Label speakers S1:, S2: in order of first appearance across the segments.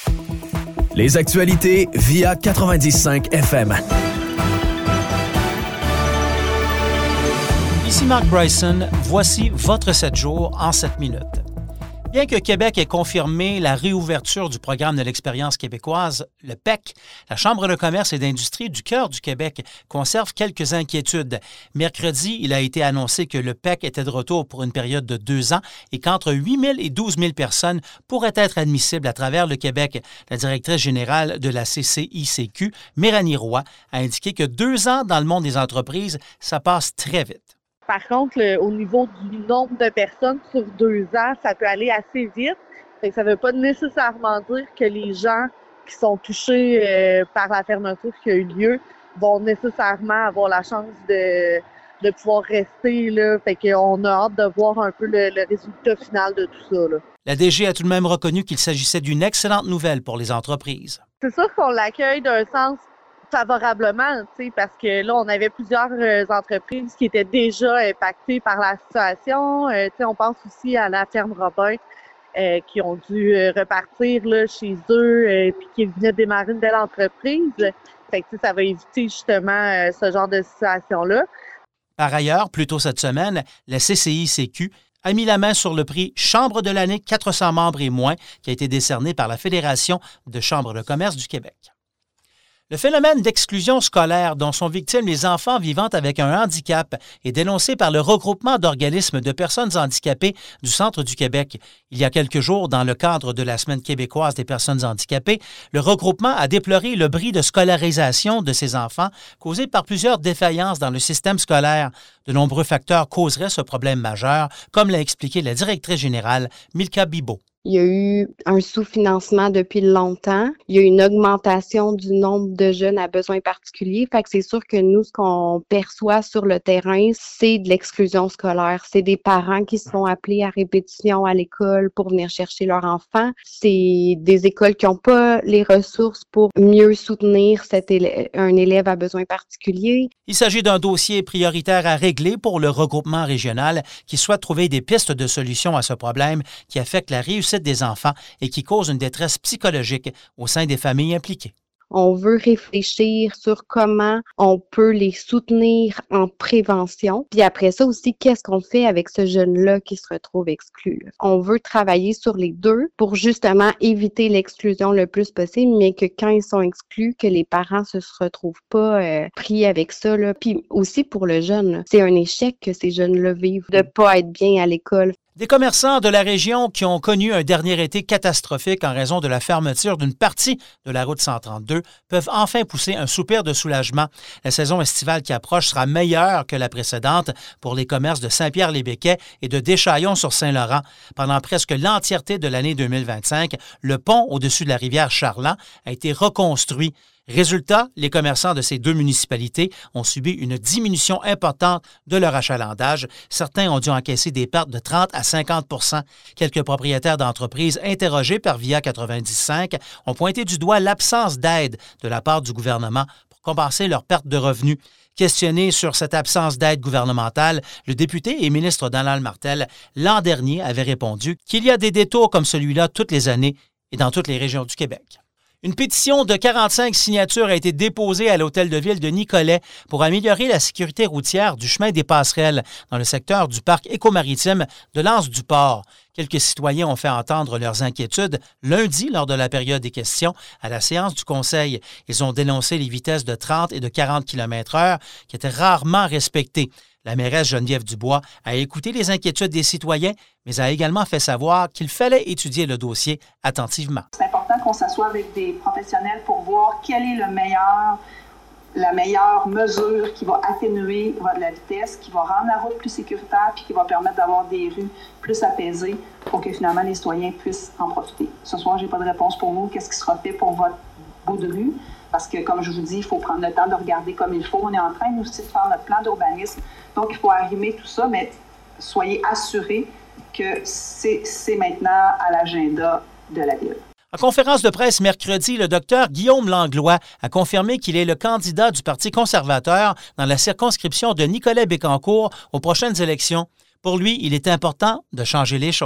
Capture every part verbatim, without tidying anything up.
S1: Les actualités via quatre-vingt-dix cinq F M.
S2: Ici Mark Bryson, voici votre sept jours en sept minutes. Bien que Québec ait confirmé la réouverture du programme de l'expérience québécoise, le P E C, la Chambre de commerce et d'industrie du cœur du Québec conserve quelques inquiétudes. Mercredi, il a été annoncé que le P E C était de retour pour une période de deux ans et qu'entre huit mille et douze mille personnes pourraient être admissibles à travers le Québec. La directrice générale de la C C I C Q, Méranie Roy, a indiqué que deux ans dans le monde des entreprises, ça passe très vite.
S3: Par contre, le, au niveau du nombre de personnes sur deux ans, ça peut aller assez vite. Fait que ça ne veut pas nécessairement dire que les gens qui sont touchés euh, par la fermeture qui a eu lieu vont nécessairement avoir la chance de, de pouvoir rester là. Fait qu'on a hâte de voir un peu le, le résultat final de tout ça, là.
S2: La D G a tout de même reconnu qu'il s'agissait d'une excellente nouvelle pour les entreprises.
S3: C'est sûr qu'on l'accueille d'un sens favorablement, tu sais, parce que là, on avait plusieurs euh, entreprises qui étaient déjà impactées par la situation. Euh, tu sais, on pense aussi à la ferme Robin, euh, qui ont dû euh, repartir là, chez eux, euh, puis qui venaient de démarrer une belle entreprise. Fait que, tu sais, ça va éviter justement euh, ce genre de situation-là.
S2: Par ailleurs, plus tôt cette semaine, la C C I C Q a mis la main sur le prix Chambre de l'année quatre cents membres et moins, qui a été décerné par la Fédération de chambres de commerce du Québec. Le phénomène d'exclusion scolaire dont sont victimes les enfants vivant avec un handicap est dénoncé par le regroupement d'organismes de personnes handicapées du Centre du Québec. Il y a quelques jours, dans le cadre de la Semaine québécoise des personnes handicapées, le regroupement a déploré le bris de scolarisation de ces enfants causé par plusieurs défaillances dans le système scolaire. De nombreux facteurs causeraient ce problème majeur, comme l'a expliqué la directrice générale Milka Bibeau.
S4: Il y a eu un sous-financement depuis longtemps. Il y a eu une augmentation du nombre de jeunes à besoins particuliers. Fait que c'est sûr que nous, ce qu'on perçoit sur le terrain, c'est de l'exclusion scolaire. C'est des parents qui sont appelés à répétition à l'école pour venir chercher leur enfant. C'est des écoles qui n'ont pas les ressources pour mieux soutenir cet élève, un élève à besoins particuliers.
S2: Il s'agit d'un dossier prioritaire à régler pour le regroupement régional qui souhaite trouver des pistes de solutions à ce problème qui affecte la réussite des enfants et qui cause une détresse psychologique au sein des familles impliquées.
S4: On veut réfléchir sur comment on peut les soutenir en prévention. Puis après ça aussi, qu'est-ce qu'on fait avec ce jeune-là qui se retrouve exclu? On veut travailler sur les deux pour justement éviter l'exclusion le plus possible, mais que quand ils sont exclus, que les parents se retrouvent pas euh, pris avec ça, là. Puis aussi pour le jeune, là, c'est un échec que ces jeunes-là vivent de pas être bien à l'école.
S2: Des commerçants de la région qui ont connu un dernier été catastrophique en raison de la fermeture d'une partie de la route cent trente-deux peuvent enfin pousser un soupir de soulagement. La saison estivale qui approche sera meilleure que la précédente pour les commerces de Saint-Pierre-les-Béquets et de Deschaillons-sur-Saint-Laurent. Pendant presque l'entièreté de l'année deux mille vingt-cinq, le pont au-dessus de la rivière Charland a été reconstruit. Résultat, les commerçants de ces deux municipalités ont subi une diminution importante de leur achalandage. Certains ont dû encaisser des pertes de trente à cinquante pour cent. Quelques propriétaires d'entreprises interrogés par Via quatre-vingt-dix cinq ont pointé du doigt l'absence d'aide de la part du gouvernement pour compenser leurs pertes de revenus. Questionné sur cette absence d'aide gouvernementale, le député et ministre Donald Martel, l'an dernier, avait répondu qu'il y a des détours comme celui-là toutes les années et dans toutes les régions du Québec. Une pétition de quarante-cinq signatures a été déposée à l'hôtel de ville de Nicolet pour améliorer la sécurité routière du chemin des Passerelles dans le secteur du parc écomaritime de l'Anse-du-Port. Quelques citoyens ont fait entendre leurs inquiétudes lundi lors de la période des questions à la séance du Conseil. Ils ont dénoncé les vitesses de trente et de quarante kilomètres heure qui étaient rarement respectées. La mairesse Geneviève Dubois a écouté les inquiétudes des citoyens, mais a également fait savoir qu'il fallait étudier le dossier attentivement.
S5: C'est important qu'on s'assoie avec des professionnels pour voir quelle est le meilleur, la meilleure mesure qui va atténuer la vitesse, qui va rendre la route plus sécuritaire puis qui va permettre d'avoir des rues plus apaisées pour que finalement les citoyens puissent en profiter. Ce soir, je n'ai pas de réponse pour vous. Qu'est-ce qui sera fait pour votre bout de rue? Parce que, comme je vous dis, il faut prendre le temps de regarder comme il faut. On est en train, nous aussi, de faire notre plan d'urbanisme. Donc, il faut arrimer tout ça, mais soyez assurés que c'est, c'est maintenant à l'agenda de la Ville.
S2: En conférence de presse mercredi, le docteur Guillaume Langlois a confirmé qu'il est le candidat du Parti conservateur dans la circonscription de Nicolet-Bécancour aux prochaines élections. Pour lui, il est important de changer les choses.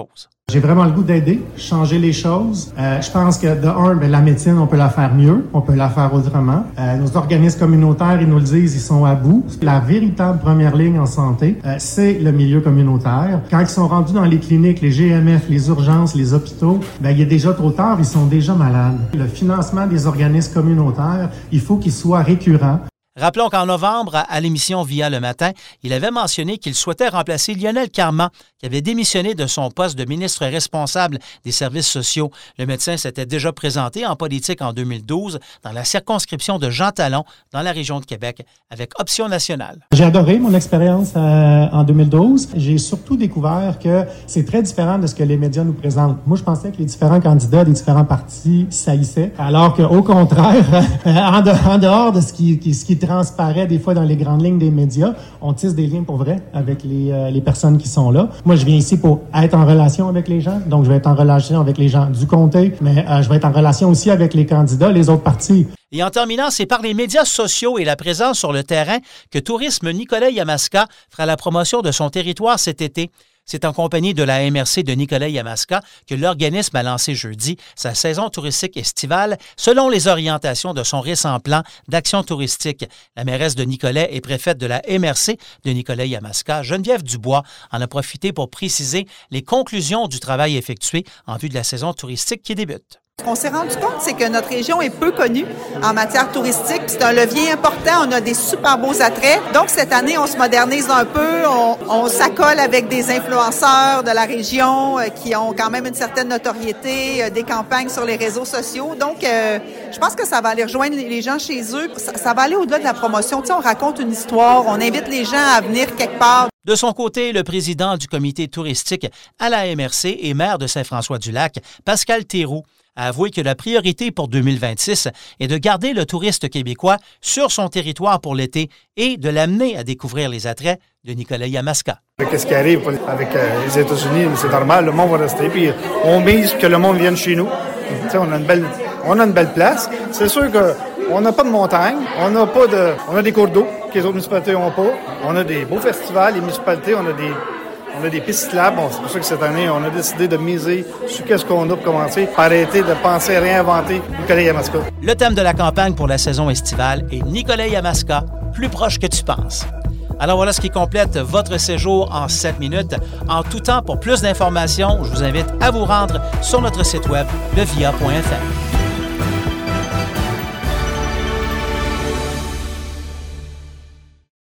S6: J'ai vraiment le goût d'aider, changer les choses. Euh, je pense que, de un, ben, la médecine, on peut la faire mieux, on peut la faire autrement. Euh, nos organismes communautaires, ils nous le disent, ils sont à bout. La véritable première ligne en santé, euh, c'est le milieu communautaire. Quand ils sont rendus dans les cliniques, les G M F, les urgences, les hôpitaux, ben, il est déjà trop tard, ils sont déjà malades. Le financement des organismes communautaires, il faut qu'il soit récurrent.
S2: Rappelons qu'en novembre, à l'émission Via le matin, il avait mentionné qu'il souhaitait remplacer Lionel Carman, qui avait démissionné de son poste de ministre responsable des services sociaux. Le médecin s'était déjà présenté en politique en deux mille douze dans la circonscription de Jean Talon, dans la région de Québec, avec Option nationale.
S6: J'ai adoré mon expérience euh, en deux mille douze. J'ai surtout découvert que c'est très différent de ce que les médias nous présentent. Moi, je pensais que les différents candidats des différents partis saillissaient, alors qu'au contraire, en, de, en dehors de ce qui, qui, ce qui transparaît des fois dans les grandes lignes des médias, on tisse des liens pour vrai avec les, euh, les personnes qui sont là. Moi, je viens ici pour être en relation avec les gens, donc je vais être en relation avec les gens du comté, mais euh, je vais être en relation aussi avec les candidats, les autres partis.
S2: Et en terminant, c'est par les médias sociaux et la présence sur le terrain que Tourisme Nicolet-Yamaska fera la promotion de son territoire cet été. C'est en compagnie de la M R C de Nicolet-Yamaska que l'organisme a lancé jeudi sa saison touristique estivale selon les orientations de son récent plan d'action touristique. La mairesse de Nicolet et préfète de la M R C de Nicolet-Yamaska, Geneviève Dubois, en a profité pour préciser les conclusions du travail effectué en vue de la saison touristique qui débute.
S7: Ce qu'on s'est rendu compte, c'est que notre région est peu connue en matière touristique. C'est un levier important. On a des super beaux attraits. Donc, cette année, on se modernise un peu. On, on s'accole avec des influenceurs de la région euh, qui ont quand même une certaine notoriété, euh, des campagnes sur les réseaux sociaux. Donc, euh, je pense que ça va aller rejoindre les gens chez eux. Ça, ça va aller au-delà de la promotion. Tu sais, on raconte une histoire. On invite les gens à venir quelque part.
S2: De son côté, le président du comité touristique à la M R C et maire de Saint-François-du-Lac, Pascal Théroux, a avoué que la priorité pour deux mille vingt-six est de garder le touriste québécois sur son territoire pour l'été et de l'amener à découvrir les attraits de Nicolet-Yamaska.
S8: Qu'est-ce qui arrive avec euh, les États-Unis, c'est normal, le monde va rester, puis on mise que le monde vienne chez nous. Tu sais, on a une belle, on a une belle place. C'est sûr que on n'a pas de montagne, on n'a pas de, on a des cours d'eau que les autres municipalités n'ont pas. On a des beaux festivals, les municipalités, on a des On a des pistes cyclables. Bon, c'est pour ça que cette année, on a décidé de miser sur qu'est-ce qu'on a pour commencer, pour arrêter de penser à réinventer Nicolet-Yamaska.
S2: Le thème de la campagne pour la saison estivale est Nicolet-Yamaska, plus proche que tu penses. Alors voilà ce qui complète votre séjour en sept minutes. En tout temps, pour plus d'informations, je vous invite à vous rendre sur notre site web le via point f m.